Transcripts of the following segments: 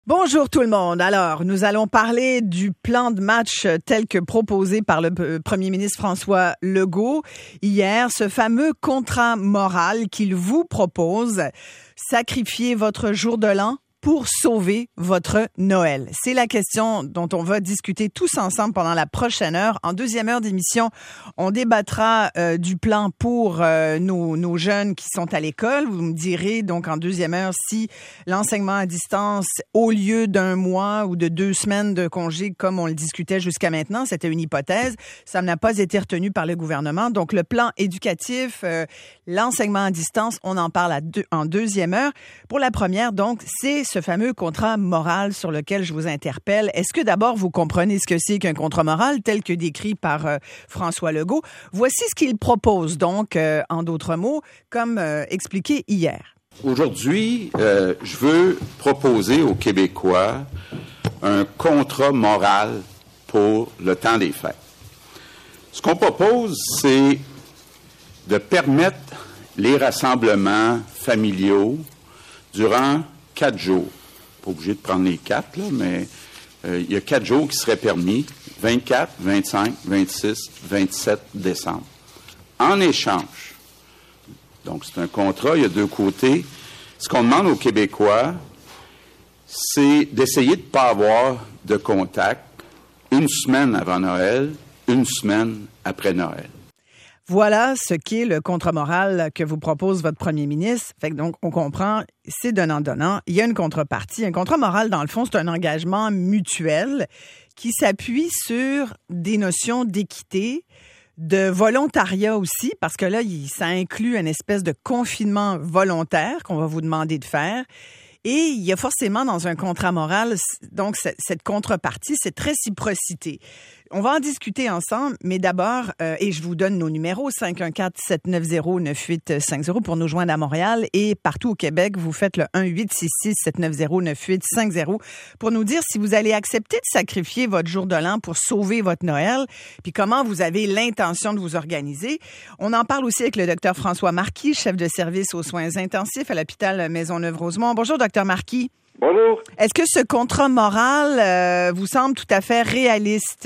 Bonjour tout le monde. Alors, nous allons parler du plan de match tel que proposé par le premier ministre François Legault hier, ce fameux contrat moral qu'il vous propose, sacrifier votre jour de l'an pour sauver votre Noël. C'est la question dont on va discuter tous ensemble pendant la prochaine heure. En deuxième heure d'émission, on débattra du plan pour nos jeunes qui sont à l'école. Vous me direz donc en deuxième heure si l'enseignement à distance, au lieu d'un mois ou de 2 semaines de congé, comme on le discutait jusqu'à maintenant, c'était une hypothèse, ça n'a pas été retenu par le gouvernement. Donc le plan éducatif, l'enseignement à distance, on en parle en deuxième heure. Pour la première, donc, c'est ce fameux contrat moral sur lequel je vous interpelle. Est-ce que d'abord vous comprenez ce que c'est qu'un contrat moral tel que décrit par François Legault? Voici ce qu'il propose donc, en d'autres mots, comme expliqué hier. Aujourd'hui, je veux proposer aux Québécois un contrat moral pour le temps des fêtes. Ce qu'on propose, c'est de permettre les rassemblements familiaux durant 4 jours. Pas obligé de prendre les 4, là, mais il y a 4 jours qui seraient permis, 24, 25, 26, 27 décembre. En échange, donc c'est un contrat, il y a 2 côtés. Ce qu'on demande aux Québécois, c'est d'essayer de ne pas avoir de contact 1 semaine avant Noël, 1 semaine après Noël. Voilà ce qu'est le contrat moral que vous propose votre premier ministre. Fait que donc, on comprend, c'est donnant-donnant. Il y a une contrepartie. Un contrat moral, dans le fond, c'est un engagement mutuel qui s'appuie sur des notions d'équité, de volontariat aussi, parce que là, ça inclut une espèce de confinement volontaire qu'on va vous demander de faire. Et il y a forcément dans un contrat moral, donc cette contrepartie, cette réciprocité. On va en discuter ensemble, mais d'abord, et je vous donne nos numéros, 514-790-9850 pour nous joindre à Montréal et partout au Québec, vous faites le 1-866-790-9850 pour nous dire si vous allez accepter de sacrifier votre jour de l'an pour sauver votre Noël, puis comment vous avez l'intention de vous organiser. On en parle aussi avec le docteur François Marquis, chef de service aux soins intensifs à l'hôpital Maisonneuve-Rosemont. Bonjour, docteur Marquis. Bonjour. Est-ce que ce contrat moral vous semble tout à fait réaliste?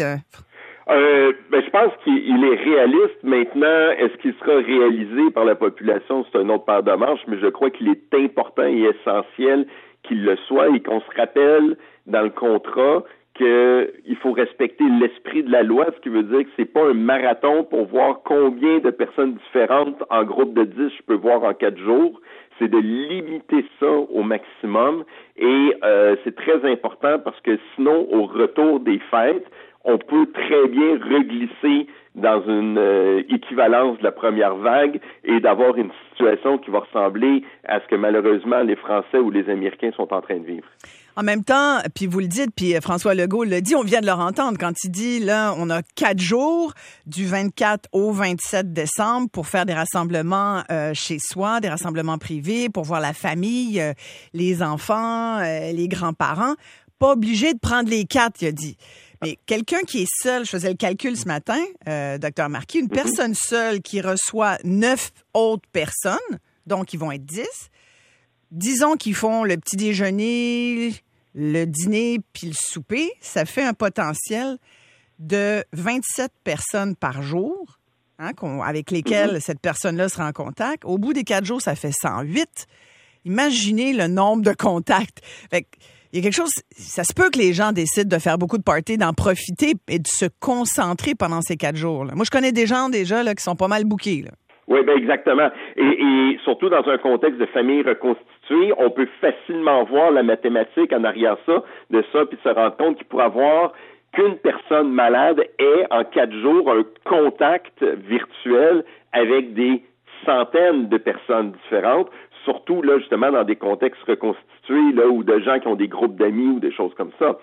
Je pense qu'il est réaliste. Maintenant, est-ce qu'il sera réalisé par la population? C'est un autre paire de manches, mais je crois qu'il est important et essentiel qu'il le soit et qu'on se rappelle dans le contrat qu'il faut respecter l'esprit de la loi, ce qui veut dire que c'est pas un marathon pour voir combien de personnes différentes en groupe de 10 je peux voir en 4 jours. C'est de limiter ça au maximum et c'est très important parce que sinon, au retour des fêtes, on peut très bien reglisser dans une équivalence de la première vague et d'avoir une situation qui va ressembler à ce que malheureusement les Français ou les Américains sont en train de vivre. En même temps, puis vous le dites, puis François Legault le dit, on vient de le entendre quand il dit, là, on a 4 jours du 24 au 27 décembre pour faire des rassemblements chez soi, des rassemblements privés, pour voir la famille, les enfants, les grands-parents. Pas obligé de prendre les 4, il a dit. Mais quelqu'un qui est seul, je faisais le calcul ce matin, docteur Marquis, une personne seule qui reçoit 9 autres personnes, donc ils vont être 10, disons qu'ils font le petit déjeuner, le dîner puis le souper, ça fait un potentiel de 27 personnes par jour, hein, avec lesquelles cette personne-là sera en contact. Au bout des 4 jours, ça fait 108. Imaginez le nombre de contacts. Fait que, il y a quelque chose, ça se peut que les gens décident de faire beaucoup de parties, d'en profiter et de se concentrer pendant ces 4 jours. Là. Moi, je connais des gens déjà là, qui sont pas mal bookés. Là. Oui, ben exactement. Et surtout dans un contexte de famille reconstituée, on peut facilement voir la mathématique en arrière de ça, puis se rendre compte qu'il pourrait avoir qu'une personne malade ait en 4 jours un contact virtuel avec des centaines de personnes différentes, surtout là justement dans des contextes reconstitués là ou de gens qui ont des groupes d'amis ou des choses comme ça.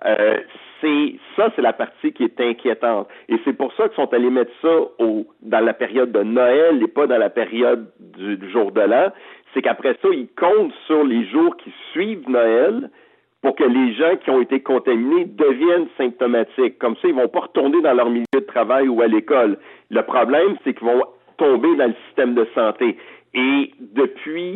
C'est la partie qui est inquiétante. Et c'est pour ça qu'ils sont allés mettre ça dans la période de Noël et pas dans la période du jour de l'an. C'est qu'après ça, ils comptent sur les jours qui suivent Noël pour que les gens qui ont été contaminés deviennent symptomatiques. Comme ça, ils vont pas retourner dans leur milieu de travail ou à l'école. Le problème, c'est qu'ils vont tomber dans le système de santé. Et depuis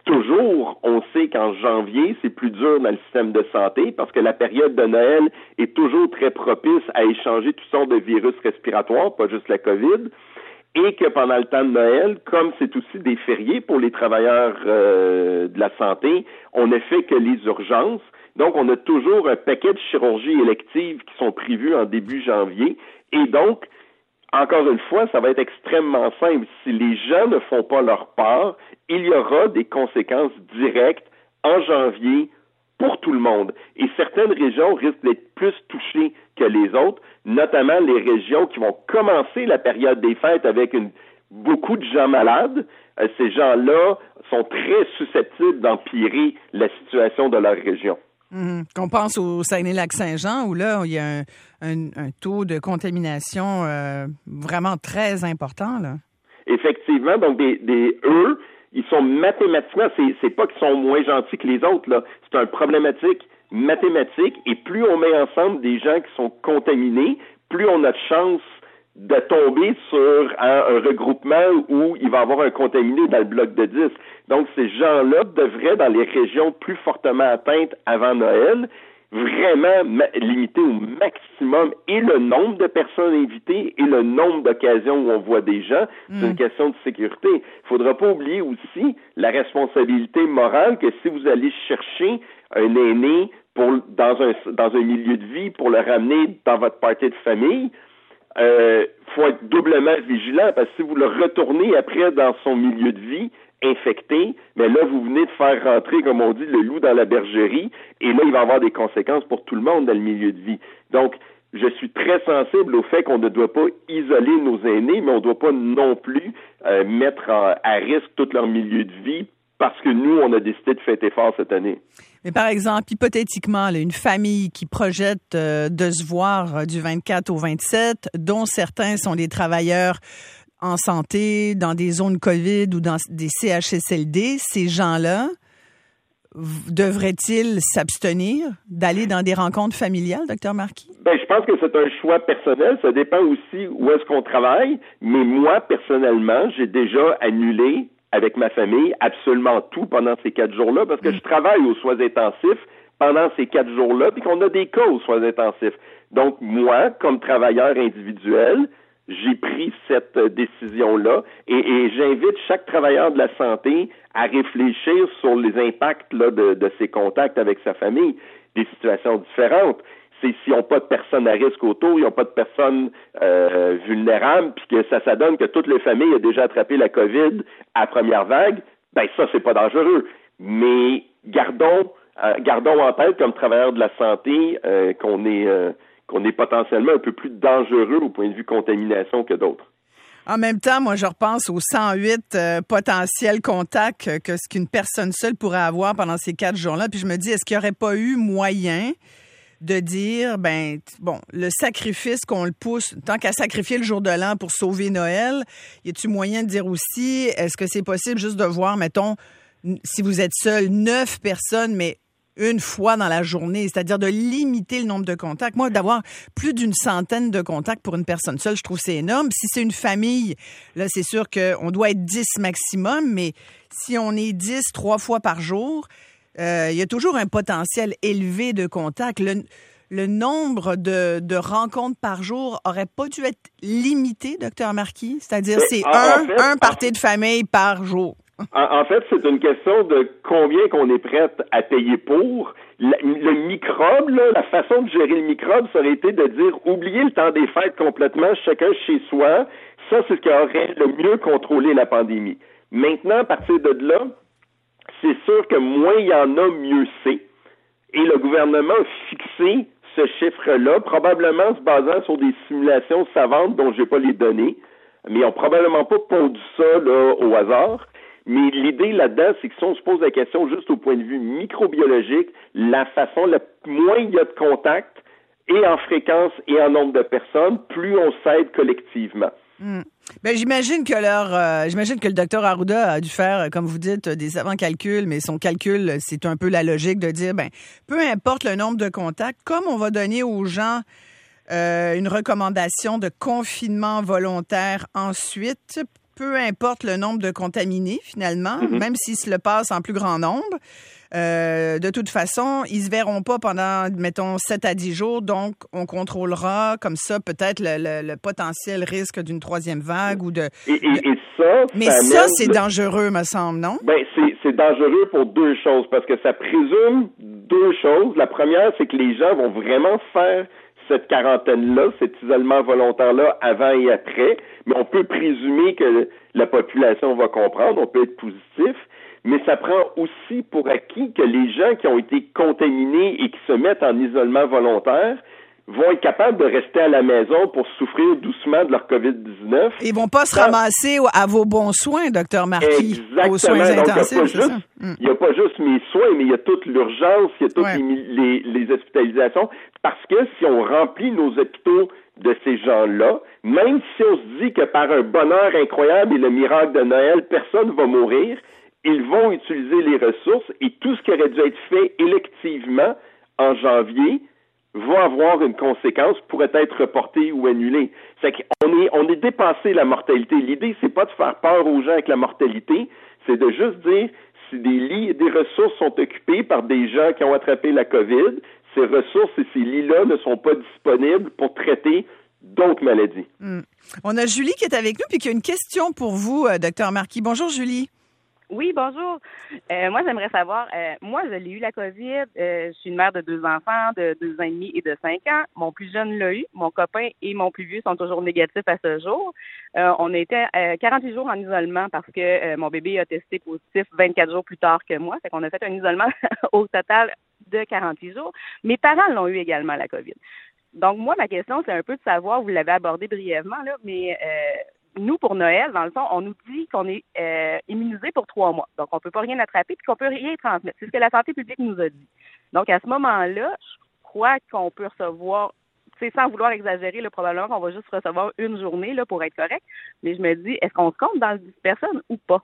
toujours, on sait qu'en janvier, c'est plus dur dans le système de santé parce que la période de Noël est toujours très propice à échanger toutes sortes de virus respiratoires, pas juste la COVID, et que pendant le temps de Noël, comme c'est aussi des fériés pour les travailleurs de la santé, on ne fait que les urgences. Donc, on a toujours un paquet de chirurgies électives qui sont prévues en début janvier. Et donc, encore une fois, ça va être extrêmement simple. Si les gens ne font pas leur part, il y aura des conséquences directes en janvier pour tout le monde. Et certaines régions risquent d'être plus touchées que les autres, notamment les régions qui vont commencer la période des fêtes avec beaucoup de gens malades. Ces gens-là sont très susceptibles d'empirer la situation de leur région. Qu'on pense au Saguenay-Lac-Saint-Jean, où là, il y a un taux de contamination vraiment très important, là. Effectivement, donc eux, ils sont mathématiquement, c'est pas qu'ils sont moins gentils que les autres, là. C'est un problématique mathématique, et plus on met ensemble des gens qui sont contaminés, plus on a de chance de tomber sur un regroupement où il va y avoir un contaminé dans le bloc de 10. Donc, ces gens-là devraient, dans les régions plus fortement atteintes avant Noël, vraiment limiter au maximum et le nombre de personnes invitées et le nombre d'occasions où on voit des gens. C'est une question de sécurité. Il ne faudra pas oublier aussi la responsabilité morale que si vous allez chercher un aîné dans un milieu de vie pour le ramener dans votre party de famille, faut être doublement vigilant parce que si vous le retournez après dans son milieu de vie infecté, mais là vous venez de faire rentrer, comme on dit, le loup dans la bergerie, et là il va y avoir des conséquences pour tout le monde dans le milieu de vie. Donc je suis très sensible au fait qu'on ne doit pas isoler nos aînés, mais on ne doit pas non plus mettre à risque tout leur milieu de vie parce que nous, on a décidé de fêter fort cette année. Mais par exemple, hypothétiquement, là, une famille qui projette de se voir du 24 au 27, dont certains sont des travailleurs en santé, dans des zones COVID ou dans des CHSLD, ces gens-là, devraient-ils s'abstenir d'aller dans des rencontres familiales, Dr Marquis? Je pense que c'est un choix personnel. Ça dépend aussi où est-ce qu'on travaille. Mais moi, personnellement, j'ai déjà annulé avec ma famille absolument tout pendant ces 4 jours-là parce que je travaille aux soins intensifs pendant ces 4 jours-là puis qu'on a des cas aux soins intensifs. Donc, moi, comme travailleur individuel, j'ai pris cette décision-là et j'invite chaque travailleur de la santé à réfléchir sur les impacts là, de ses contacts avec sa famille, des situations différentes. C'est s'ils n'ont pas de personnes à risque autour, ils n'ont pas de personnes vulnérables, puis que ça donne que toutes les familles ont déjà attrapé la COVID à la première vague, ça, c'est pas dangereux. Mais gardons en tête, comme travailleurs de la santé, qu'on est potentiellement un peu plus dangereux au point de vue contamination que d'autres. En même temps, moi, je repense aux 108 potentiels contacts que ce qu'une personne seule pourrait avoir pendant ces 4 jours-là, puis je me dis, est-ce qu'il n'y aurait pas eu moyen de dire, le sacrifice qu'on le pousse, tant qu'à sacrifier le jour de l'an pour sauver Noël, y a-t-il moyen de dire aussi, est-ce que c'est possible juste de voir, mettons, si vous êtes seul, 9 personnes, mais une fois dans la journée, c'est-à-dire de limiter le nombre de contacts. Moi, d'avoir plus d'une centaine de contacts pour une personne seule, je trouve que c'est énorme. Si c'est une famille, là, c'est sûr qu'on doit être 10 maximum, mais si on est 10 3 fois par jour, il y a toujours un potentiel élevé de contacts. Le nombre de rencontres par jour aurait pas dû être limité, Dr Marquis? C'est-à-dire, c'est un party de famille par jour. En fait, c'est une question de combien qu'on est prêt à payer pour. Le microbe, là, la façon de gérer le microbe, ça aurait été de dire, oubliez le temps des fêtes complètement, chacun chez soi. Ça, c'est ce qui aurait le mieux contrôlé la pandémie. Maintenant, à partir de là, c'est sûr que moins il y en a, mieux c'est. Et le gouvernement a fixé ce chiffre-là, probablement se basant sur des simulations savantes dont je n'ai pas les données, mais ils n'ont probablement pas pondu ça là, au hasard. Mais l'idée là-dedans, c'est que si on se pose la question juste au point de vue microbiologique, la façon, moins il y a de contacts, et en fréquence et en nombre de personnes, plus on s'aide collectivement. J'imagine que le docteur Arruda a dû faire, comme vous dites, des savants calculs, mais son calcul, c'est un peu la logique de dire, peu importe le nombre de contacts, comme on va donner aux gens une recommandation de confinement volontaire ensuite, peu importe le nombre de contaminés, finalement, même s'ils se le passent en plus grand nombre. De toute façon, ils se verront pas pendant, mettons, 7 à 10 jours. Donc, on contrôlera comme ça peut-être le potentiel risque d'une troisième vague ou de... Et ça... Mais ça, c'est dangereux, me semble, non? Ben, c'est dangereux pour deux choses, parce que ça présume deux choses. La première, c'est que les gens vont vraiment faire cette quarantaine-là, cet isolement volontaire-là, avant et après. Mais on peut présumer que la population va comprendre, on peut être positif. Mais ça prend aussi pour acquis que les gens qui ont été contaminés et qui se mettent en isolement volontaire vont être capables de rester à la maison pour souffrir doucement de leur COVID-19. Ils vont pas se ramasser à vos bons soins, Dr Marquis, exactement. aux soins intensifs, c'est ça? Il n'y a pas juste mes soins, mais il y a toute l'urgence, il y a toutes les hospitalisations, parce que si on remplit nos hôpitaux de ces gens-là, même si on se dit que par un bonheur incroyable et le miracle de Noël, personne ne va mourir, ils vont utiliser les ressources et tout ce qui aurait dû être fait électivement en janvier va avoir une conséquence, pourrait être reporté ou annulé. C'est qu'on est dépassé la mortalité. L'idée, c'est pas de faire peur aux gens avec la mortalité, c'est de juste dire si des lits et des ressources sont occupés par des gens qui ont attrapé la COVID, ces ressources et ces lits-là ne sont pas disponibles pour traiter d'autres maladies. On a Julie qui est avec nous puis qui a une question pour vous, Dr Marquis. Bonjour, Julie. Oui, bonjour. Moi, j'aimerais savoir, moi, je l'ai eu la COVID. Je suis une mère de 2 enfants, de 2 ans et demi et de 5 ans. Mon plus jeune l'a eu. Mon copain et mon plus vieux sont toujours négatifs à ce jour. On était 48 jours en isolement parce que mon bébé a testé positif 24 jours plus tard que moi. Fait qu'on a fait un isolement au total de 48 jours. Mes parents l'ont eu également, la COVID. Donc, moi, ma question, c'est un peu de savoir, vous l'avez abordé brièvement, là, mais... nous, pour Noël, dans le fond, on nous dit qu'on est immunisé pour 3 mois. Donc, on ne peut pas rien attraper et qu'on ne peut rien transmettre. C'est ce que la santé publique nous a dit. Donc, à ce moment-là, je crois qu'on peut recevoir, sans vouloir exagérer, là, probablement qu'on va juste recevoir une journée là, pour être correct. Mais je me dis, est-ce qu'on se compte dans le 10 personnes ou pas?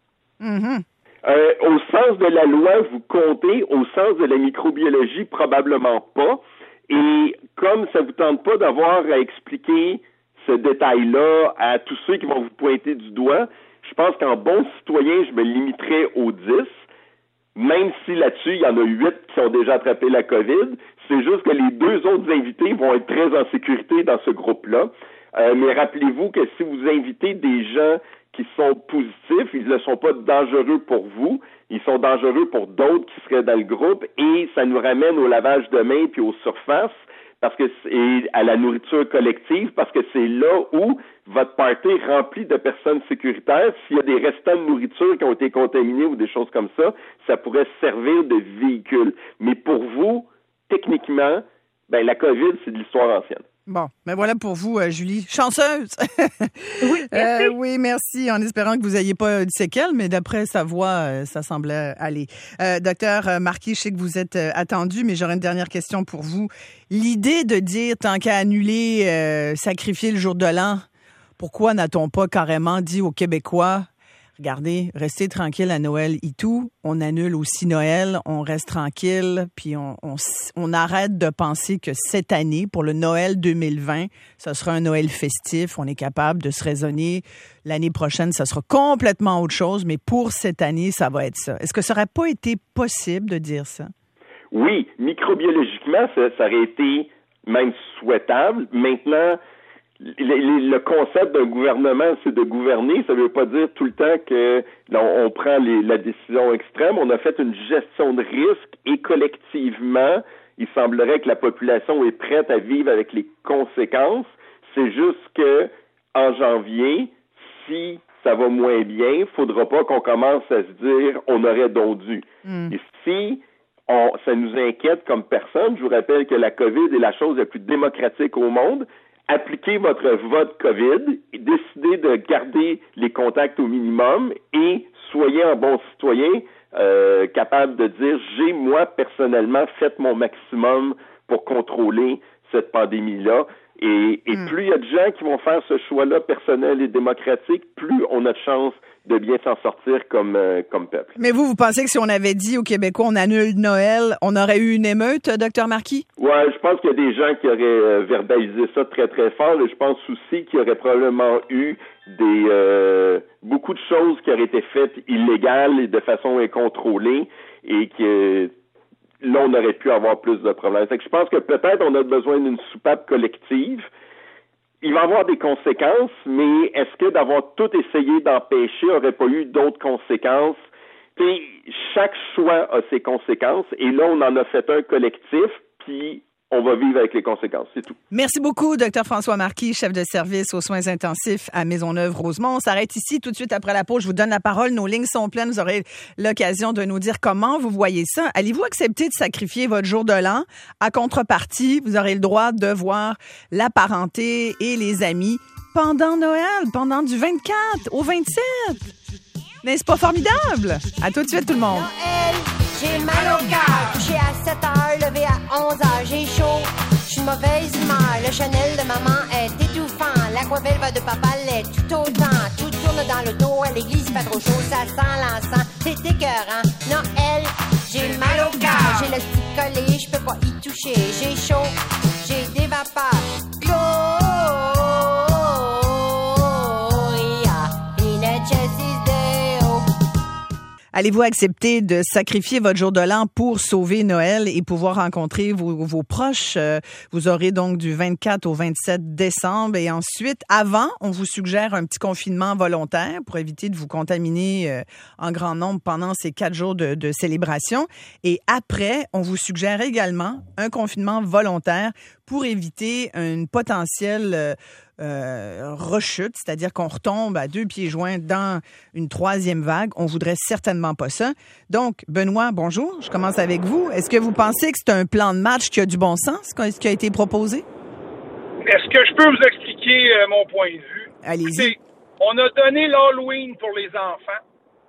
Au sens de la loi, vous comptez. Au sens de la microbiologie, probablement pas. Et comme ça ne vous tente pas d'avoir à expliquer ce détail-là à tous ceux qui vont vous pointer du doigt, je pense qu'en bon citoyen, je me limiterai aux 10, même si là-dessus, il y en a 8 qui ont déjà attrapé la COVID. C'est juste que les 2 autres invités vont être très en sécurité dans ce groupe-là. Mais rappelez-vous que si vous invitez des gens qui sont positifs, ils ne sont pas dangereux pour vous, ils sont dangereux pour d'autres qui seraient dans le groupe, et ça nous ramène au lavage de mains puis aux surfaces, et à la nourriture collective, parce que c'est là où votre party est rempli de personnes sécuritaires. S'il y a des restants de nourriture qui ont été contaminés ou des choses comme ça, ça pourrait servir de véhicule. Mais pour vous, techniquement, la COVID, c'est de l'histoire ancienne. Bon, mais voilà pour vous, Julie. Chanceuse! Oui, merci. Oui, merci, en espérant que vous n'ayez pas de séquelles, mais d'après sa voix, ça semblait aller. Docteur Marquis, je sais que vous êtes attendu, mais j'aurais une dernière question pour vous. L'idée de dire, tant qu'à annuler, sacrifier le jour de l'an, pourquoi n'a-t-on pas carrément dit aux Québécois, regardez, restez tranquille à Noël et tout, on annule aussi Noël, on reste tranquille, puis on arrête de penser que cette année, pour le Noël 2020, ce sera un Noël festif, on est capable de se raisonner. L'année prochaine, ça sera complètement autre chose, mais pour cette année, ça va être ça. Est-ce que ça n'aurait pas été possible de dire ça? Oui, microbiologiquement, ça aurait été même souhaitable. Maintenant, le concept d'un gouvernement, c'est de gouverner. Ça ne veut pas dire tout le temps que on prend la décision extrême. On a fait une gestion de risque et collectivement, il semblerait que la population est prête à vivre avec les conséquences. C'est juste que en janvier, si ça va moins bien, il ne faudra pas qu'on commence à se dire on aurait donc dû. Et si ça nous inquiète comme personne, je vous rappelle que la COVID est la chose la plus démocratique au monde. Appliquez votre vote COVID, décidez de garder les contacts au minimum et soyez un bon citoyen capable de dire j'ai, moi, personnellement, fait mon maximum pour contrôler cette pandémie-là. Et plus il y a de gens qui vont faire ce choix-là personnel et démocratique, plus on a de chances de bien s'en sortir comme peuple. Mais vous pensez que si on avait dit aux Québécois on annule Noël, on aurait eu une émeute, Dr Marquis? Ouais, je pense qu'il y a des gens qui auraient verbalisé ça très, très fort. Et je pense aussi qu'il y aurait probablement eu beaucoup de choses qui auraient été faites illégales et de façon incontrôlée et que là, on aurait pu avoir plus de problèmes. Fait que je pense que peut-être on a besoin d'une soupape collective. Il va y avoir des conséquences, mais est-ce que d'avoir tout essayé d'empêcher n'aurait pas eu d'autres conséquences? Puis chaque choix a ses conséquences, et là, on en a fait un collectif, puis on va vivre avec les conséquences, c'est tout. Merci beaucoup, Dr François Marquis, chef de service aux soins intensifs à Maisonneuve-Rosemont. On s'arrête ici tout de suite après la pause. Je vous donne la parole. Nos lignes sont pleines. Vous aurez l'occasion de nous dire comment vous voyez ça. Allez-vous accepter de sacrifier votre jour de l'an? À contrepartie, vous aurez le droit de voir la parenté et les amis pendant Noël, pendant du 24 au 27. N'est-ce pas formidable? À tout de suite, tout le monde. Noël, j'ai mal au cœur. Couché à 7 heures, levé à 11 heures. J'ai chaud, je suis mauvaise humeur. Le Chanel de maman est étouffant. L'aquavelle de papa l'est tout autant. Tout tourne dans le dos, à l'église pas trop chaud. Ça sent l'encens, c'est écœurant. Noël, j'ai mal au cœur. J'ai le petit collé, je peux pas y toucher. J'ai chaud, j'ai des vapeurs. Allez-vous accepter de sacrifier votre jour de l'an pour sauver Noël et pouvoir rencontrer vos proches? Vous aurez donc du 24 au 27 décembre. Et ensuite, avant, on vous suggère un petit confinement volontaire pour éviter de vous contaminer en grand nombre pendant ces 4 jours de célébration. Et après, on vous suggère également un confinement volontaire pour éviter une potentielle rechute, c'est-à-dire qu'on retombe à 2 pieds joints dans une 3e vague. On voudrait certainement pas ça. Donc, Benoît, bonjour. Je commence avec vous. Est-ce que vous pensez que c'est un plan de match qui a du bon sens, ce qui a été proposé? Est-ce que je peux vous expliquer mon point de vue? Allez-y. Écoutez, on a donné l'Halloween pour les enfants.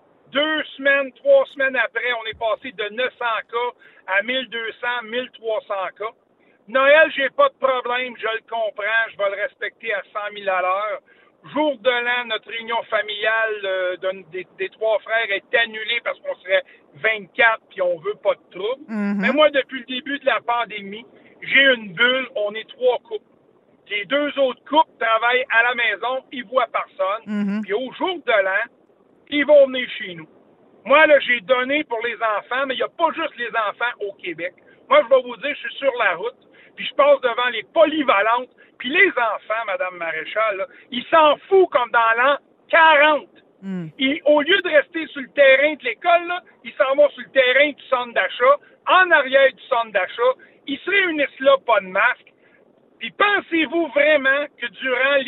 2 semaines, 3 semaines après, on est passé de 900 cas à 1200, 1300 cas. Noël, j'ai pas de problème, je le comprends, je vais le respecter à 100 000 à l'heure. Jour de l'an, notre réunion familiale des 3 frères est annulée parce qu'on serait 24 puis on veut pas de trouble. Mm-hmm. Mais moi, depuis le début de la pandémie, j'ai une bulle, on est 3 couples. Les 2 autres couples travaillent à la maison, ils voient personne. Mm-hmm. Puis au jour de l'an, ils vont venir chez nous. Moi, là, j'ai donné pour les enfants, mais il n'y a pas juste les enfants au Québec. Moi, je vais vous dire, je suis sur la route. Puis je passe devant les polyvalentes, puis les enfants, Mme Maréchal, là, ils s'en foutent comme dans l'an 40. Et au lieu de rester sur le terrain de l'école, là, ils s'en vont sur le terrain du centre d'achat, en arrière du centre d'achat, ils se réunissent là, pas de masque. Puis pensez-vous vraiment que durant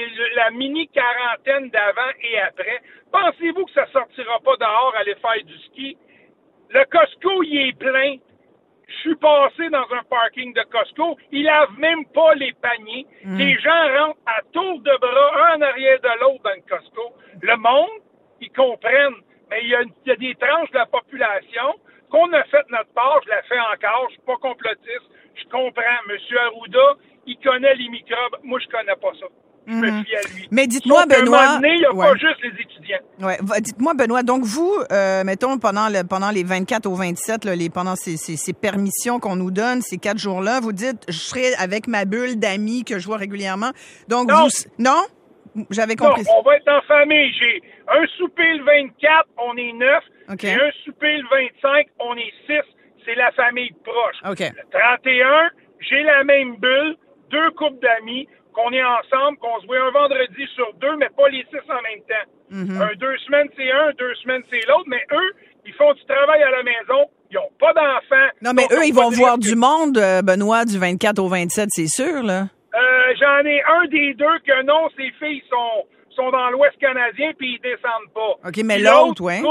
la mini-quarantaine d'avant et après, pensez-vous que ça sortira pas dehors aller faire du ski? Le Costco, il est plein. Je suis passé dans un parking de Costco. Ils lavent même pas les paniers. Les gens rentrent à tour de bras, un en arrière de l'autre dans le Costco. Le monde, ils comprennent. Mais il y a des tranches de la population qu'on a fait notre part. Je la fais encore. Je suis pas complotiste. Je comprends. Monsieur Arruda, il connaît les microbes. Moi, je connais pas ça. Je me fie à lui. Mais dites-moi, Benoît... il n'y a pas juste les étudiants. Ouais. Dites-moi, Benoît, donc vous, mettons, pendant les 24 au 27, là, pendant ces permissions qu'on nous donne, ces 4 jours-là, vous dites, je serai avec ma bulle d'amis que je vois régulièrement. Donc, non. Non? J'avais compris. Non, on va être en famille. J'ai un souper le 24, on est 9. Okay. J'ai un souper le 25, on est 6. C'est la famille proche. Okay. Le 31, j'ai la même bulle, 2 couples d'amis, qu'on est ensemble, qu'on se voit un vendredi sur 2, mais pas les 6 en même temps. Mm-hmm. 2 semaines, c'est un, 2 semaines, c'est l'autre, mais eux, ils font du travail à la maison, ils n'ont pas d'enfants. Non, mais eux, ils vont voir du monde, Benoît, du 24 au 27, c'est sûr, là. J'en ai un des 2 que non, ses filles sont dans l'Ouest canadien, puis ils descendent pas. OK, mais l'autre, ouais.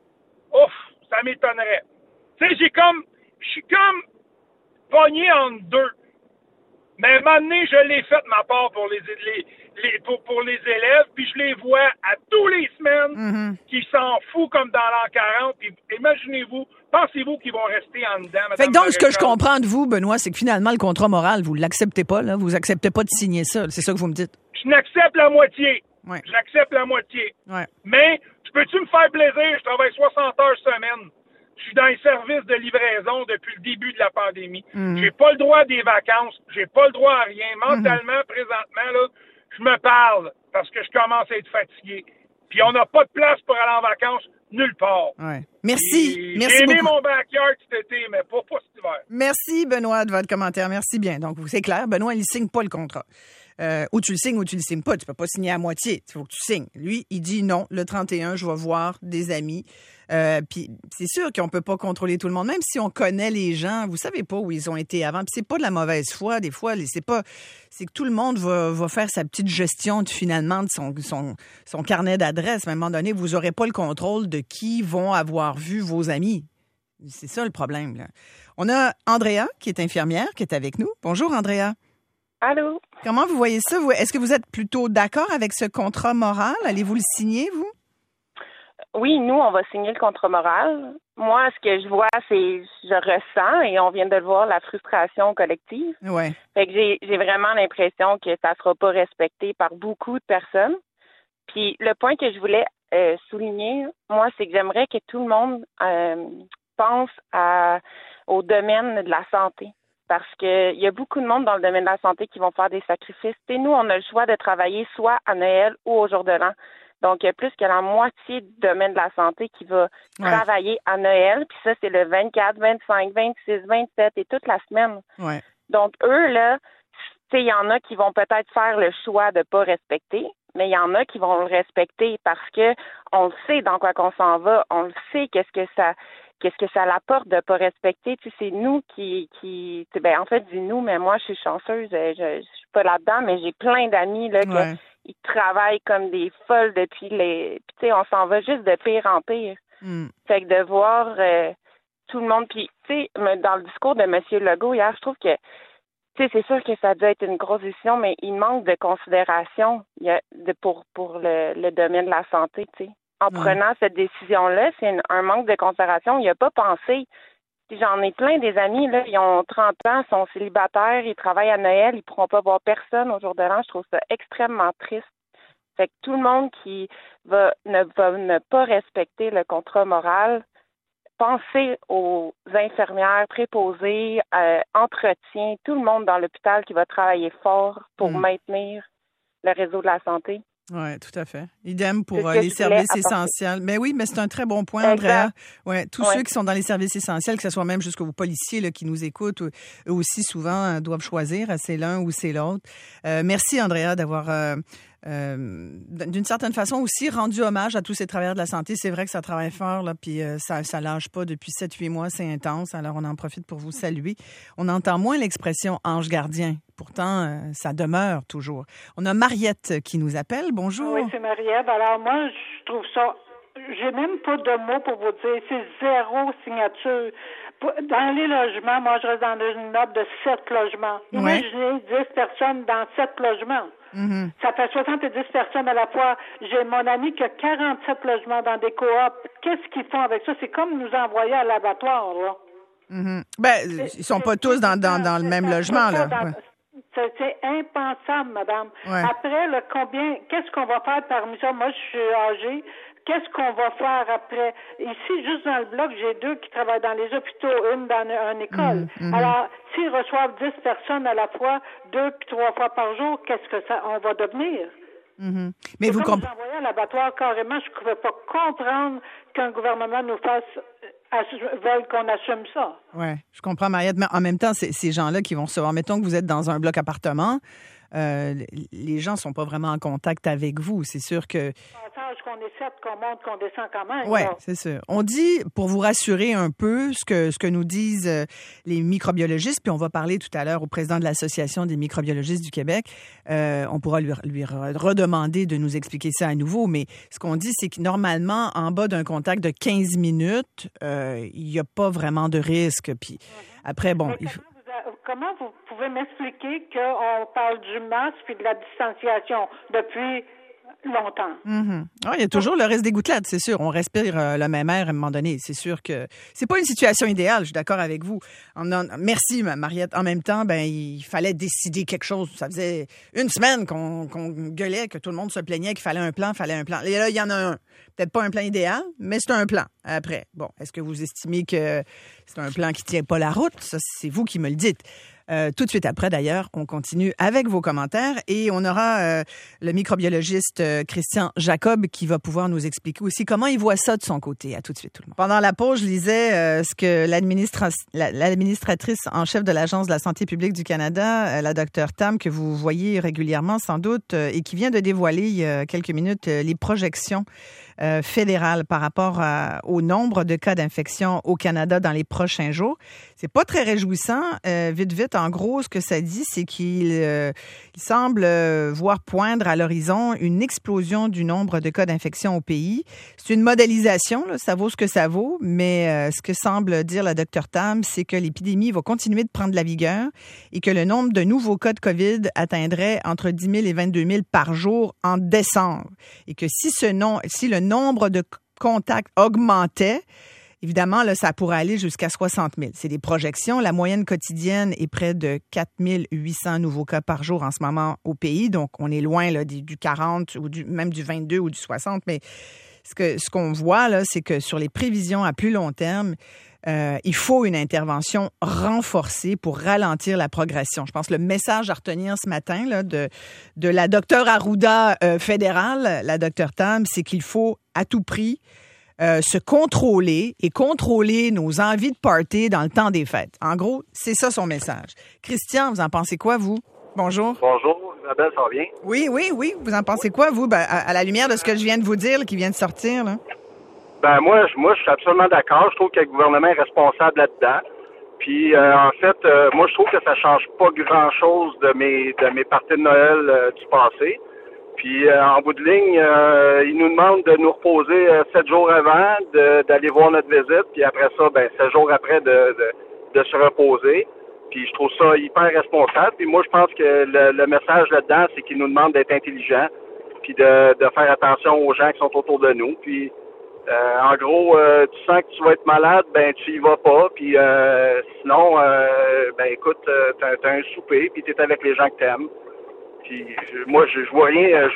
Ouf, ça m'étonnerait. Tu sais, je suis comme pogné entre 2. Mais à un moment donné, je l'ai fait de ma part pour les élèves, puis je les vois à tous les semaines qui s'en foutent comme dans l'an 40. Puis imaginez-vous, pensez-vous qu'ils vont rester en dedans? Fait que donc, ce que je comprends de vous, Benoît, c'est que finalement, le contrat moral, vous l'acceptez pas, là. Vous acceptez pas de signer ça. C'est ça que vous me dites. Je n'accepte la moitié. Ouais. Je l'accepte la moitié. Ouais. Mais, peux-tu me faire plaisir? Je travaille 60 heures semaine. Je suis dans les services de livraison depuis le début de la pandémie. J'ai pas le droit à des vacances. J'ai pas le droit à rien. Mentalement, présentement, là, je me parle parce que je commence à être fatigué. Puis on n'a pas de place pour aller en vacances nulle part. Ouais. Merci. Merci J'ai aimé beaucoup. mon backyard cet été, mais pas cet hiver. Merci, Benoît, de votre commentaire. Merci bien. Donc, c'est clair, Benoît, il signe pas le contrat. Ou tu le signes ou tu le signes pas. Tu peux pas signer à moitié. Il faut que tu signes. Lui, il dit non, le 31, je vais voir des amis. Puis c'est sûr qu'on peut pas contrôler tout le monde, même si on connaît les gens. Vous savez pas où ils ont été avant. Puis c'est pas de la mauvaise foi. Des fois, c'est que tout le monde va faire sa petite gestion finalement de son carnet d'adresses. À un moment donné, vous aurez pas le contrôle de qui vont avoir vu vos amis. C'est ça le problème, là. On a Andrea, qui est infirmière, qui est avec nous. Bonjour, Andrea. Allô? Comment vous voyez ça? Est-ce que vous êtes plutôt d'accord avec ce contrat moral? Allez-vous le signer, vous? Oui, nous, on va signer le contrat moral. Moi, ce que je vois, je ressens, et on vient de le voir, la frustration collective. Ouais. Fait que j'ai vraiment l'impression que ça sera pas respecté par beaucoup de personnes. Puis le point que je voulais souligner, moi, c'est que j'aimerais que tout le monde pense au domaine de la santé. Parce que il y a beaucoup de monde dans le domaine de la santé qui vont faire des sacrifices. Et nous, on a le choix de travailler soit à Noël ou au jour de l'an. Donc, il y a plus que la moitié du domaine de la santé qui va travailler à Noël. Puis ça, c'est le 24, 25, 26, 27 et toute la semaine. Ouais. Donc, eux, là, tu sais, il y en a qui vont peut-être faire le choix de pas respecter, mais il y en a qui vont le respecter parce que on le sait dans quoi qu'on s'en va. On le sait qu'est-ce que ça l'apporte de pas respecter. Tu sais, c'est nous qui en fait, je dis nous, mais moi, je suis chanceuse. Je suis pas là-dedans, mais j'ai plein d'amis, là, ils travaillent comme des folles depuis puis tu sais, on s'en va juste de pire en pire. Fait que de voir tout le monde, puis tu sais, dans le discours de M. Legault hier, je trouve que, tu sais, c'est sûr que ça a dû être une grosse décision, mais il manque de considération pour le domaine de la santé, tu sais. En prenant cette décision-là, c'est un manque de considération. Il n'a pas pensé. J'en ai plein des amis, là, ils ont 30 ans, sont célibataires, ils travaillent à Noël, ils ne pourront pas voir personne au jour de l'an. Je trouve ça extrêmement triste. Fait que tout le monde qui va ne pas respecter le contrat moral, pensez aux infirmières, préposées, entretien, tout le monde dans l'hôpital qui va travailler fort pour maintenir le réseau de la santé. Oui, tout à fait. Idem pour les services essentiels. Mais oui, mais c'est un très bon point, Andrea. Ouais, tous ceux qui sont dans les services essentiels, que ce soit même jusqu'aux policiers là, qui nous écoutent, eux aussi souvent doivent choisir, c'est l'un ou c'est l'autre. Merci, Andrea, d'avoir d'une certaine façon aussi rendu hommage à tous ces travailleurs de la santé. C'est vrai que ça travaille fort, là, puis ça lâche pas depuis 7-8 mois, c'est intense. Alors, on en profite pour vous saluer. On entend moins l'expression « ange gardien ». Pourtant, ça demeure toujours. On a Mariette qui nous appelle. Bonjour. Oui, c'est Mariette. Alors, moi, je trouve ça... J'ai même pas de mots pour vous dire. C'est zéro signature. Dans les logements, moi, je reste dans une note de 7 logements. Imaginez 10 personnes dans 7 logements. Ça fait 70 personnes à la fois. J'ai mon ami qui a 47 logements dans des coops. Qu'est-ce qu'ils font avec ça? C'est comme nous envoyer à l'abattoir, là. Ben, ils sont pas tous dans le même logement, là. C'est impensable, madame. Ouais. Après, qu'est-ce qu'on va faire parmi ça? Moi, je suis âgée. Qu'est-ce qu'on va faire après? Ici, juste dans le bloc, j'ai 2 qui travaillent dans les hôpitaux, une dans une école. Alors, s'ils reçoivent 10 personnes à la fois, 2 puis 3 fois par jour, qu'est-ce que on va devenir? Mais vous comprenez? Nous envoyer à l'abattoir carrément, je ne pouvais pas comprendre qu'un gouvernement nous veuille qu'on assume ça. Oui, je comprends, Mariette, mais en même temps, ces gens-là qui vont recevoir, mettons que vous êtes dans un bloc appartement, les gens ne sont pas vraiment en contact avec vous. C'est sûr que... qu'on essaie, qu'on monte, qu'on descend quand même. Oui, c'est sûr. On dit, pour vous rassurer un peu, ce que nous disent les microbiologistes, puis on va parler tout à l'heure au président de l'Association des microbiologistes du Québec, on pourra lui redemander de nous expliquer ça à nouveau, mais ce qu'on dit, c'est que normalement, en bas d'un contact de 15 minutes, il n'y a pas vraiment de risque. Puis après, bon... comment vous pouvez m'expliquer qu'on parle du masque et de la distanciation depuis longtemps? Mm-hmm. Oh, il y a toujours le risque des gouttelettes, c'est sûr. On respire le même air à un moment donné. C'est sûr que c'est pas une situation idéale. Je suis d'accord avec vous. Merci, Mariette. En même temps, il fallait décider quelque chose. Ça faisait une semaine qu'on gueulait, que tout le monde se plaignait qu'il fallait un plan. Et là, il y en a un. Peut-être pas un plan idéal, mais c'est un plan. Après, bon, est-ce que vous estimez que c'est un plan qui tient pas la route? Ça, c'est vous qui me le dites. Tout de suite après, d'ailleurs, on continue avec vos commentaires et on aura le microbiologiste Christian Jacob qui va pouvoir nous expliquer aussi comment il voit ça de son côté. À tout de suite, tout le monde. Pendant la pause, je lisais ce que l'administratrice en chef de l'Agence de la santé publique du Canada, la Dr Tam, que vous voyez régulièrement sans doute, et qui vient de dévoiler il y a quelques minutes les projections fédérales par rapport au nombre de cas d'infection au Canada dans les prochains jours. C'est pas très réjouissant. Vite, en gros, ce que ça dit, c'est qu'il semble voir poindre à l'horizon une explosion du nombre de cas d'infection au pays. C'est une modélisation, là, ça vaut ce que ça vaut, mais ce que semble dire la Dr Tam, c'est que l'épidémie va continuer de prendre de la vigueur et que le nombre de nouveaux cas de COVID atteindrait entre 10 000 et 22 000 par jour en décembre. Et que si le nombre de contacts augmentait, évidemment, là, ça pourrait aller jusqu'à 60 000. C'est des projections. La moyenne quotidienne est près de 4 800 nouveaux cas par jour en ce moment au pays. Donc, on est loin là, du 40 ou même du 22 ou du 60. Mais ce qu'on voit, là, c'est que sur les prévisions à plus long terme, il faut une intervention renforcée pour ralentir la progression. Je pense que le message à retenir ce matin là, de la Dr Arruda fédérale, la Dr Tam, c'est qu'il faut à tout prix se contrôler et contrôler nos envies de party dans le temps des fêtes. En gros, c'est ça son message. Christian, vous en pensez quoi, vous? Bonjour. Bonjour, Isabelle, ça va bien? Oui. Vous en pensez quoi, vous, à la lumière de ce que je viens de vous dire, là, qui vient de sortir, là? Moi, je suis absolument d'accord. Je trouve que le gouvernement est responsable là-dedans. Puis, en fait, moi, je trouve que ça change pas grand-chose de mes parties de Noël du passé. Puis, en bout de ligne, ils nous demandent de nous reposer 7 jours avant, d'aller voir notre visite. Puis après ça, 7 jours après, de se reposer. Puis, je trouve ça hyper responsable. Puis, moi, je pense que le message là-dedans, c'est qu'ils nous demandent d'être intelligents. Puis, de faire attention aux gens qui sont autour de nous. Puis, en gros, tu sens que tu vas être malade, tu y vas pas. Puis, sinon, écoute, t'as un souper, puis t'es avec les gens que t'aimes. Puis moi, je vois rien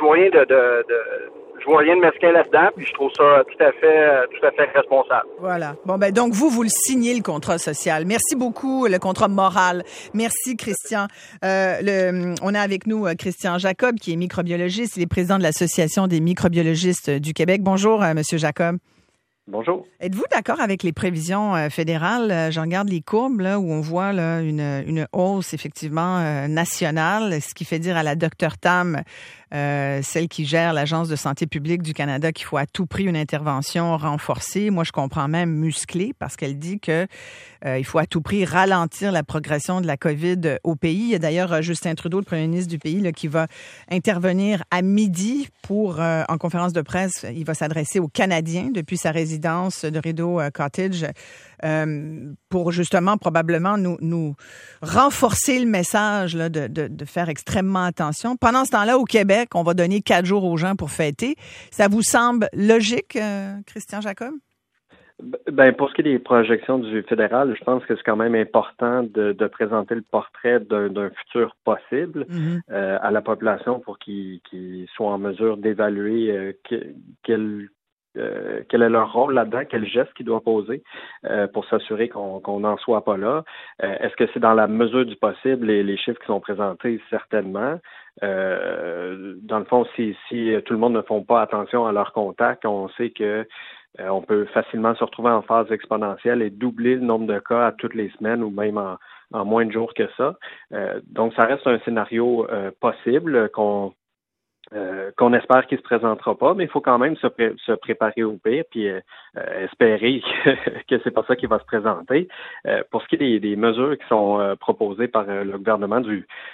de mesquin là-dedans, puis je trouve ça tout à fait responsable. Voilà. Bon, donc vous le signez, le contrat social. Merci beaucoup, le contrat moral. Merci, Christian. On a avec nous Christian Jacob, qui est microbiologiste. Il est président de l'Association des microbiologistes du Québec. Bonjour, Monsieur Jacob. Bonjour. Êtes-vous d'accord avec les prévisions fédérales? J'en regarde les courbes là, où on voit là, une hausse effectivement nationale, ce qui fait dire à la Dr Tam, celle qui gère l'Agence de santé publique du Canada, qu'il faut à tout prix une intervention renforcée. Moi, je comprends même musclée, parce qu'elle dit que il faut à tout prix ralentir la progression de la COVID au pays. Il y a d'ailleurs Justin Trudeau, le premier ministre du pays, là, qui va intervenir à midi pour, en conférence de presse, il va s'adresser aux Canadiens depuis sa résidence de Rideau Cottage pour justement probablement nous renforcer le message là, de faire extrêmement attention. Pendant ce temps-là, au Québec, on va donner 4 jours aux gens pour fêter. Ça vous semble logique, Christian Jacob? Pour ce qui est des projections du fédéral, je pense que c'est quand même important de présenter le portrait d'un futur possible à la population pour qu'ils soient en mesure d'évaluer quel est leur rôle là-dedans, quel geste qu'ils doivent poser pour s'assurer qu'on n'en soit pas là. Est-ce que c'est dans la mesure du possible les chiffres qui sont présentés? Certainement. Dans le fond, si tout le monde ne font pas attention à leurs contacts, on sait que on peut facilement se retrouver en phase exponentielle et doubler le nombre de cas à toutes les semaines ou même en moins de jours que ça. Donc, ça reste un scénario possible qu'on espère qu'il se présentera pas, mais il faut quand même se préparer au pire puis espérer que c'est pas ça qui va se présenter. Pour ce qui est des mesures qui sont proposées par le gouvernement du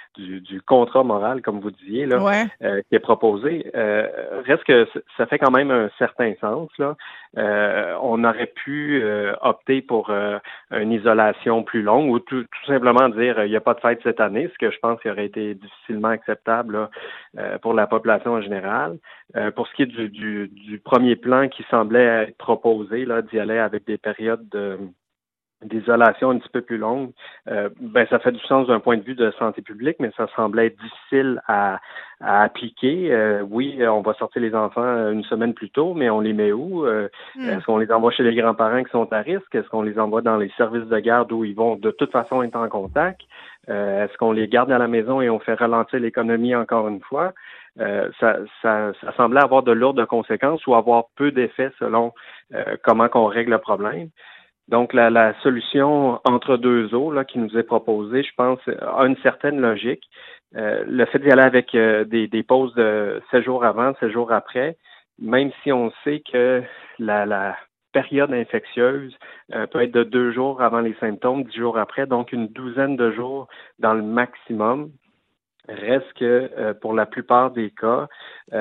du contrat moral, comme vous disiez, là, qui est proposé, reste que ça fait quand même un certain sens, là. On aurait pu opter pour une isolation plus longue ou tout simplement dire il n'y a pas de fête cette année, ce que je pense qui aurait été difficilement acceptable là, pour la population en général. Pour ce qui est du premier plan qui semblait être proposé, là, d'y aller avec des périodes d'isolation un petit peu plus longue, ça fait du sens d'un point de vue de santé publique, mais ça semblait être difficile à appliquer. Oui, on va sortir les enfants une semaine plus tôt, mais on les met où? Est-ce qu'on les envoie chez les grands-parents qui sont à risque? Est-ce qu'on les envoie dans les services de garde où ils vont de toute façon être en contact? Est-ce qu'on les garde à la maison et on fait ralentir l'économie encore une fois? Ça semblait avoir de lourdes conséquences ou avoir peu d'effets selon comment qu'on règle le problème. Donc, la solution entre deux eaux là, qui nous est proposée, je pense, a une certaine logique. Le fait d'y aller avec des pauses de 7 jours avant, 7 jours après, même si on sait que la période infectieuse peut être de 2 jours avant les symptômes, 10 jours après, donc une douzaine de jours dans le maximum. Reste que pour la plupart des cas,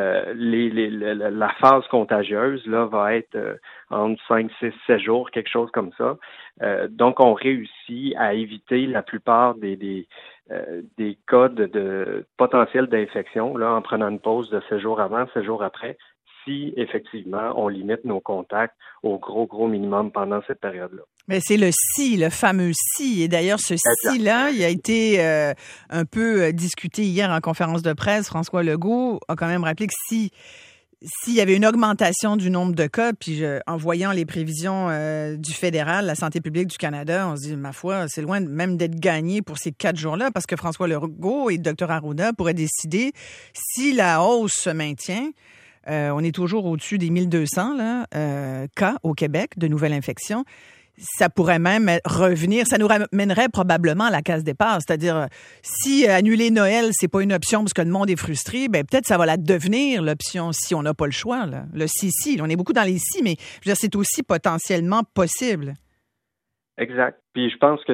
la phase contagieuse là va être entre 5, 6, 7 jours, quelque chose comme ça. Donc, on réussit à éviter la plupart des cas de potentiel d'infection là en prenant une pause de 7 jours avant, 7 jours après, si effectivement on limite nos contacts au gros minimum pendant cette période-là. Mais c'est le si, le fameux si. Et d'ailleurs, ce si-là, il a été un peu discuté hier en conférence de presse. François Legault a quand même rappelé que s'il y avait une augmentation du nombre de cas, puis en voyant les prévisions du fédéral, la santé publique du Canada, on se dit, ma foi, c'est loin même d'être gagné pour ces 4 jours-là, parce que François Legault et Dr Arruda pourraient décider si la hausse se maintient. On est toujours au-dessus des 1200 cas au Québec de nouvelles infections. Ça pourrait même revenir, ça nous ramènerait probablement à la case départ. C'est-à-dire, si annuler Noël, c'est pas une option parce que le monde est frustré, peut-être ça va la devenir l'option si on n'a pas le choix. Là. Le si. On est beaucoup dans les si, mais je veux dire, c'est aussi potentiellement possible. Exact. Puis je pense que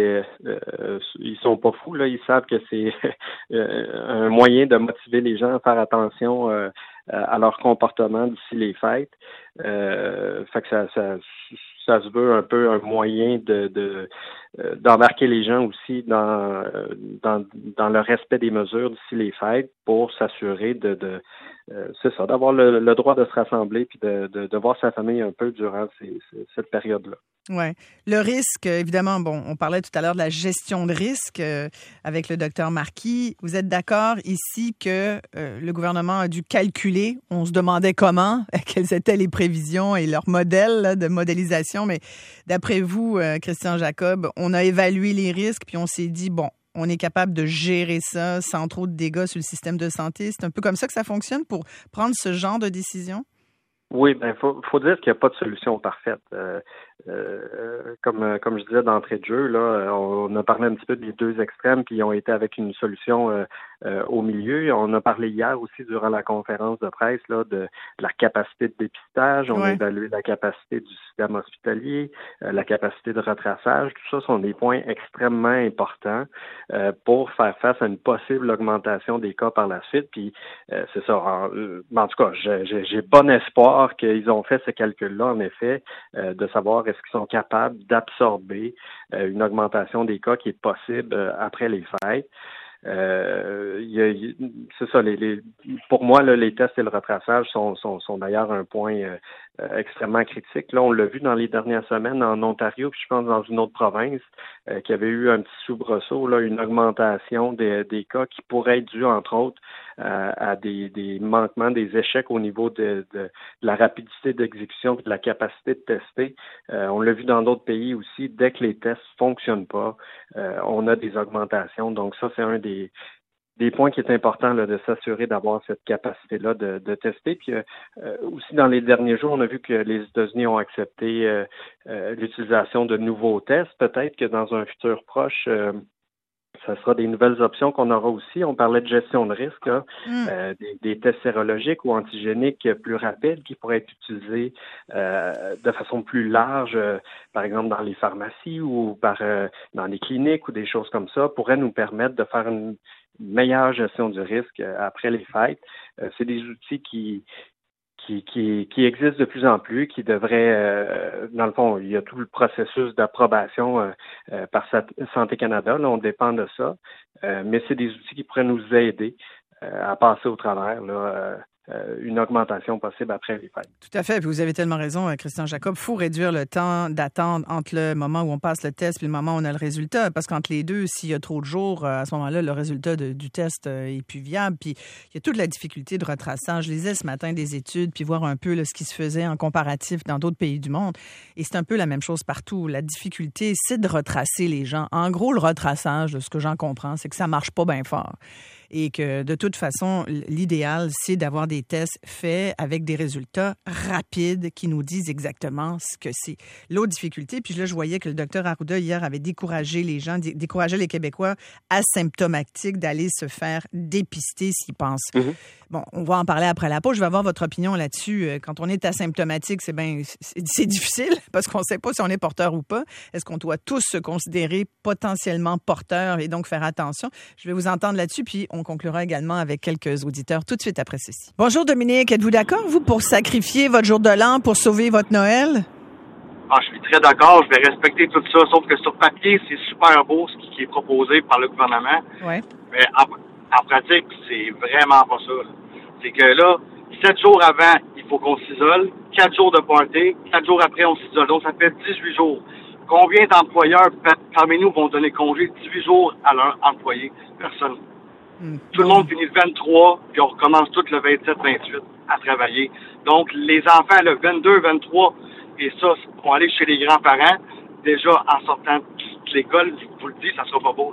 ils sont pas fous, là. Ils savent que c'est un moyen de motiver les gens à faire attention à leur comportement d'ici les fêtes. Fait que ça se veut un peu un moyen d'embarquer les gens aussi dans le respect des mesures d'ici les fêtes pour s'assurer c'est ça, d'avoir le droit de se rassembler puis de voir sa famille un peu durant cette période-là. Ouais. Le risque, évidemment, on parlait tout à l'heure de la gestion de risque avec le docteur Marquis. Vous êtes d'accord ici que le gouvernement a dû calculer, on se demandait comment, quelles étaient les prévisions et leur modèle là, de modélisation, mais d'après vous, Christian Jacob, on a évalué les risques puis on s'est dit, on est capable de gérer ça sans trop de dégâts sur le système de santé. C'est un peu comme ça que ça fonctionne pour prendre ce genre de décision? Oui, faut dire qu'il n'y a pas de solution parfaite. Comme je disais d'entrée de jeu, là, on a parlé un petit peu des deux extrêmes qui ont été avec une solution au milieu. On a parlé hier aussi durant la conférence de presse là de la capacité de dépistage. On a évalué la capacité du système hospitalier, la capacité de retraçage. Tout ça sont des points extrêmement importants pour faire face à une possible augmentation des cas par la suite. Puis c'est ça. En tout cas, j'ai bon espoir qu'ils ont fait ce calcul-là, en effet, de savoir est-ce qu'ils sont capables d'absorber une augmentation des cas qui est possible après les fêtes. C'est ça, pour moi, là, les tests et le retraçage sont d'ailleurs un point extrêmement critique. Là, on l'a vu dans les dernières semaines en Ontario, puis je pense dans une autre province, qui avait eu un petit soubresaut, là, une augmentation des cas qui pourrait être due, entre autres, à des manquements, des échecs au niveau de la rapidité d'exécution et de la capacité de tester. On l'a vu dans d'autres pays aussi, dès que les tests fonctionnent pas, on a des augmentations. Donc ça, c'est un des points qui est important là, de s'assurer d'avoir cette capacité-là de tester. Puis aussi dans les derniers jours, on a vu que les États-Unis ont accepté l'utilisation de nouveaux tests. Peut-être que dans un futur proche, Ça sera des nouvelles options qu'on aura aussi. On parlait de gestion de risque, là. Des tests sérologiques ou antigéniques plus rapides qui pourraient être utilisés de façon plus large, par exemple dans les pharmacies ou dans les cliniques ou des choses comme ça, pourraient nous permettre de faire une meilleure gestion du risque après les fêtes. C'est des outils qui existent de plus en plus, qui devraient, dans le fond, il y a tout le processus d'approbation par Santé Canada, là, on dépend de ça, mais c'est des outils qui pourraient nous aider à passer au travers, là, une augmentation possible après les fêtes. Tout à fait. Puis vous avez tellement raison, Christian Jacob. Il faut réduire le temps d'attente entre le moment où on passe le test et le moment où on a le résultat. Parce qu'entre les deux, s'il y a trop de jours, à ce moment-là, le résultat du test est plus viable. Puis il y a toute la difficulté de retraçage. Je lisais ce matin des études, puis voir un peu là, ce qui se faisait en comparatif dans d'autres pays du monde. Et c'est un peu la même chose partout. La difficulté, c'est de retracer les gens. En gros, le retraçage, de ce que j'en comprends, c'est que ça marche pas bien fort. Et que, de toute façon, l'idéal, c'est d'avoir des tests faits avec des résultats rapides qui nous disent exactement ce que c'est. L'autre difficulté, puis là, je voyais que le docteur Arruda, hier, avait découragé les gens, découragé les Québécois asymptomatiques d'aller se faire dépister s'ils pensent. Bon, on va en parler après la pause. Je vais avoir votre opinion là-dessus. Quand on est asymptomatique, c'est difficile parce qu'on ne sait pas si on est porteur ou pas. Est-ce qu'on doit tous se considérer potentiellement porteurs et donc faire attention? Je vais vous entendre là-dessus, puis on conclura également avec quelques auditeurs tout de suite après ceci. Bonjour Dominique, êtes-vous d'accord, vous, pour sacrifier votre jour de l'an pour sauver votre Noël? Ah, je suis très d'accord, je vais respecter tout ça, sauf que sur papier, c'est super beau ce qui est proposé par le gouvernement. Ouais. Mais en pratique, c'est vraiment pas ça. C'est que là, 7 jours avant, il faut qu'on s'isole, 4 jours de party, 4 jours après, on s'isole. Donc, ça fait 18 jours. Combien d'employeurs parmi nous vont donner congé 18 jours à leurs employés? Personne. Tout le monde finit le 23, puis on recommence tout le 27-28 à travailler. Donc, les enfants, le 22, 23, et ça, vont aller chez les grands-parents. Déjà, en sortant de l'école, je vous le dis, ça sera pas beau.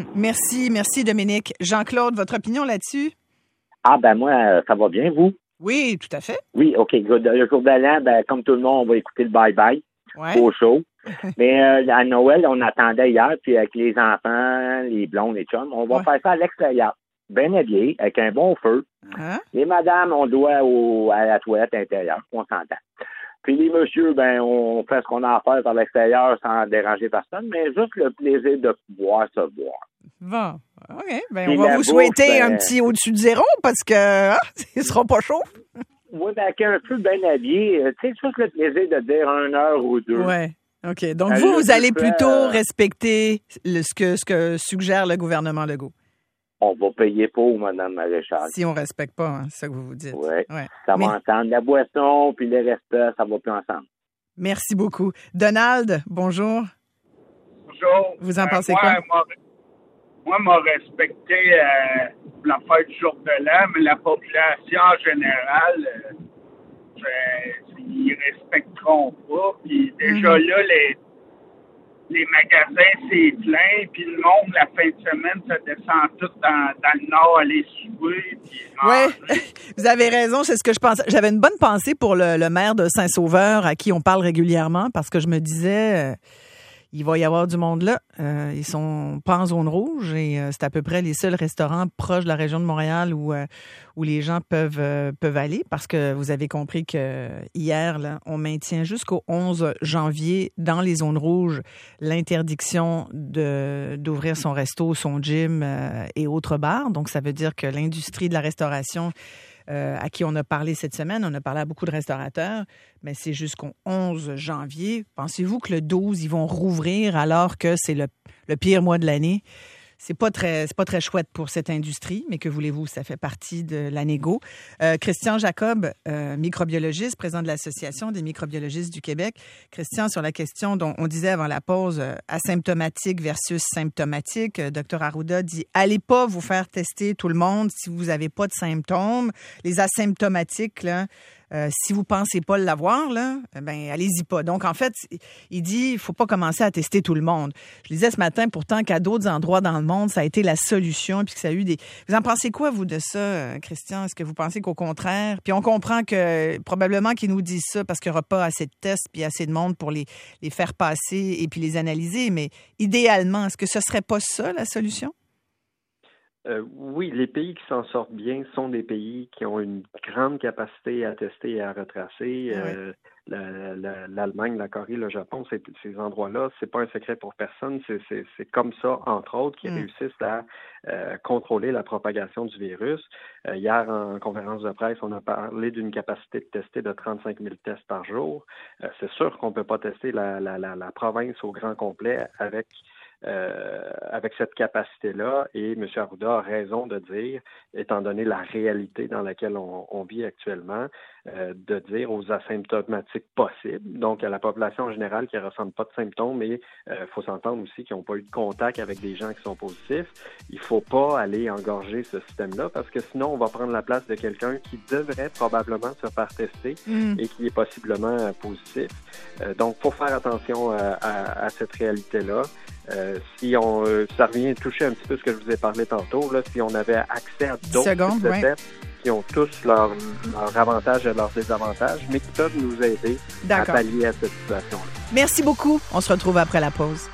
Merci Dominique. Jean-Claude, votre opinion là-dessus? Ah, ben moi, ça va bien, vous? Oui, tout à fait. Oui, OK. Le jour de l'an, ben, comme tout le monde, on va écouter le bye-bye au show. Mais à Noël, on attendait hier, puis avec les enfants, les blondes, les chums, on va faire ça à l'extérieur. Bien habillé, avec un bon feu. Les madames, on doit à la toilette intérieure, on s'entend. Puis les messieurs, ben, on fait ce qu'on a à faire par l'extérieur sans déranger personne, mais juste le plaisir de pouvoir se voir. Bon, OK. Ben, on va vous souhaiter un petit au-dessus de zéro parce que il sera pas chaud. Oui, ben, avec un feu bien habillé, tu sais, juste le plaisir de dire 1 heure ou 2. Oui. OK. Donc, vous allez plutôt respecter ce que suggère le gouvernement Legault. On va payer pour, Mme Maréchal. Si on ne respecte pas, c'est ça que vous vous dites. Oui. Ça va ensemble. La boisson puis le respect, ça va plus ensemble. Merci beaucoup. Donald, bonjour. Bonjour. Vous en pensez quoi? Moi, m'a respecté la fête du jour de l'an, mais la population en général, ils respecteront pas. Puis déjà là, les magasins, c'est plein, puis le monde, la fin de semaine, ça descend tout dans le nord, aller souper. Oui, vous avez raison, c'est ce que je pensais. J'avais une bonne pensée pour le maire de Saint-Sauveur, à qui on parle régulièrement, parce que je me disais, il va y avoir du monde là. Ils sont pas en zone rouge, et c'est à peu près les seuls restaurants proches de la région de Montréal où les gens peuvent aller, parce que vous avez compris que hier, là, on maintient jusqu'au 11 janvier dans les zones rouges l'interdiction d'ouvrir son resto, son gym et autres bars. Donc, ça veut dire que l'industrie de la restauration à qui on a parlé cette semaine, on a parlé à beaucoup de restaurateurs, mais c'est jusqu'au 11 janvier. Pensez-vous que le 12, ils vont rouvrir alors que c'est le pire mois de l'année? C'est pas très chouette pour cette industrie, mais que voulez-vous, ça fait partie de la négo. Christian Jacob, microbiologiste, président de l'Association des microbiologistes du Québec. Christian, sur la question dont on disait avant la pause, asymptomatique versus symptomatique, Dr Arruda dit « Allez pas vous faire tester tout le monde si vous n'avez pas de symptômes. Les asymptomatiques, là, Si vous pensez pas l'avoir, là, ben allez-y pas. Donc, en fait, il dit, il faut pas commencer à tester tout le monde. Je disais ce matin, pourtant, qu'à d'autres endroits dans le monde, ça a été la solution, puis que ça a eu des... Vous en pensez quoi, vous, de ça, Christian? Est-ce que vous pensez qu'au contraire... Puis on comprend que, probablement qu'ils nous disent ça parce qu'il n'y aura pas assez de tests puis assez de monde pour les faire passer et puis les analyser, mais idéalement, est-ce que ce serait pas ça, la solution? Oui, les pays qui s'en sortent bien sont des pays qui ont une grande capacité à tester et à retracer. L'Allemagne, la Corée, le Japon, ces endroits-là, c'est pas un secret pour personne. C'est comme ça, entre autres, qui réussissent à contrôler la propagation du virus. Hier, en conférence de presse, on a parlé d'une capacité de tester de 35 000 tests par jour. C'est sûr qu'on peut pas tester la province au grand complet avec cette capacité-là, et M. Arruda a raison de dire, étant donné la réalité dans laquelle on vit actuellement, de dire aux asymptomatiques possibles, donc à la population en général qui ne ressent pas de symptômes, mais faut s'entendre aussi qu'ils n'ont pas eu de contact avec des gens qui sont positifs. Il ne faut pas aller engorger ce système-là, parce que sinon on va prendre la place de quelqu'un qui devrait probablement se faire tester et qui est possiblement positif. Donc, il faut faire attention à cette réalité-là. Ça revient à toucher un petit peu ce que je vous ai parlé tantôt, là, si on avait accès à d'autres types de tests qui ont tous leurs avantages et leurs désavantages, mais qui peuvent nous aider à pallier à cette situation-là. Merci beaucoup. On se retrouve après la pause.